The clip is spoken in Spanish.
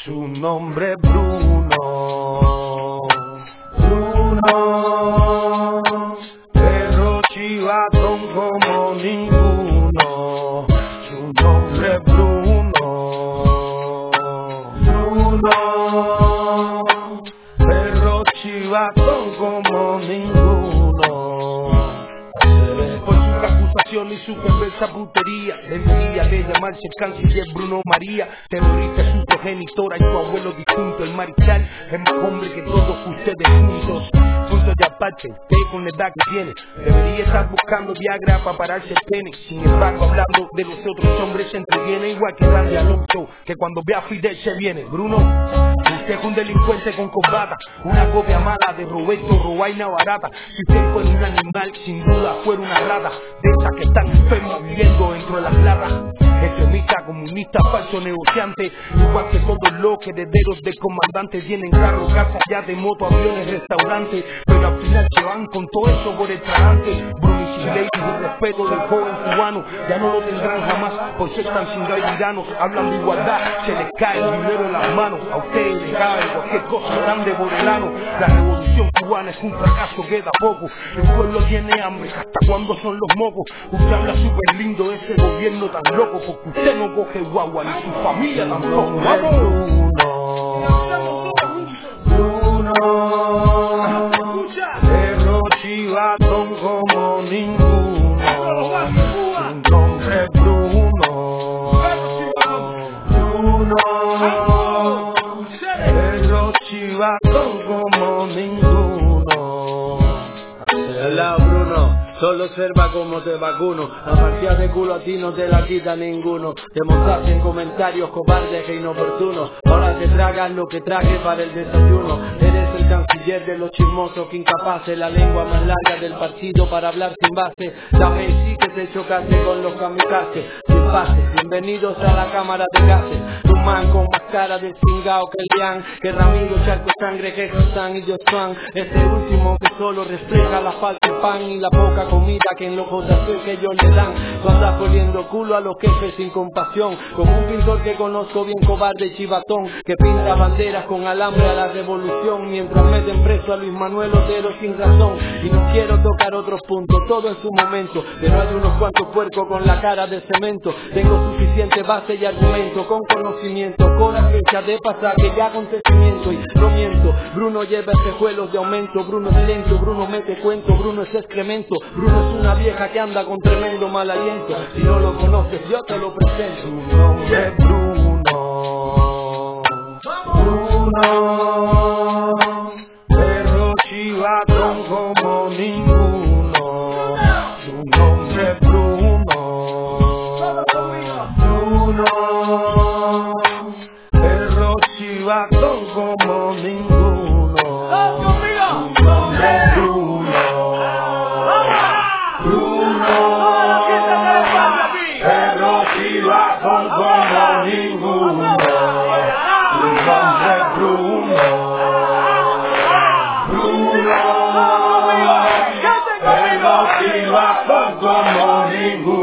Su nombre es Bruno, Bruno, perro chivatón como ninguno. Su nombre es Bruno, Bruno, perro chivatón como ninguno. Por su reputación y su conversa putería, debería de llamarse el canciller Bruno María. Terrorista su progenitora y su abuelo difunto. El mariscal es más hombre que todos ustedes juntos. Punto de aparte, usted con la edad que tiene debería estar buscando Viagra para pararse el pene. Sin embargo, hablando de los otros hombres se entretiene igual que Randy Alonso, que cuando ve a Fidel se viene. Bruno, usted es un delincuente con corbata, una copia mala de Roberto Robaina barata. Si usted fuera un animal, sin duda fuera una rata, de esas que están enfermas viviendo dentro de las latas. Extremista, comunista, falso negociante, igual que todos los herederos de comandantes. Tienen carro, casa, yates, moto, aviones, restaurantes, pero al final se van con todo eso por el tragante. Bruno y sin ley y el respeto del joven cubano ya no lo tendrán jamás por ser tan chingados y tiranos. Hablan de igualdad, se les cae el dinero en las manos. A ustedes les cabe cualquier cosa grande por el ano. La revolución cubana es un fracaso, queda poco. El pueblo tiene hambre, ¿hasta cuándo son los mocos? Usted habla súper lindo de ese gobierno tan loco, porque usted no coge guagua ni su familia tampoco. ¡Vamos! Bruno, perro chivatón como ninguno. Su nombre es Bruno, Bruno, perro chivatón como ninguno. Hola Bruno, solo observa cómo te vacuno. La partida de culo a ti no te la quita ninguno. Te montaste en comentarios cobardes e inoportunos. Ahora te tragas lo que traje para el desayuno. Eres el canciller de los chismosos que incapaces. La lengua más larga del partido para hablar sin base. Sabes sí que te chocaste con los kamikazes. Sin base, bienvenidos a la cámara de gases. Un man con más cara del cingao que el Lian, que Ramiro, Charco Sangre, que Susan y Josuan. Este último que solo refleja la falta de pan y la poca comida que en los JC que ellos le dan. Tú andas poniendo culo a los jefes sin compasión, como un pintor que conozco bien cobarde y chivatón, que pinta banderas con alambre a la revolución, mientras meten preso a Luis Manuel Otero sin razón. Y no quiero tocar otros puntos, todo en su momento, pero hay unos cuantos puercos con la cara de cemento. Tengo suficiente base y argumento, con conocimiento, con la fecha de pasaje y acontecimiento. Y no miento, Bruno lleva espejuelos de aumento. Bruno es lento, Bruno mete cuento, Bruno es excremento. Bruno es una vieja que anda con tremendo mal aliento. Si no lo conoces yo te lo presento. Su nombre es Bruno, Bruno, perro chivatón como ninguno. Su nombre es Bruno, Bruno, perro chivatón como ninguno. Su nombre es Bruno, Bruno, perro chivatón como ninguno. Su nombre es Bruno, Bruno, perro chivatón como ninguno.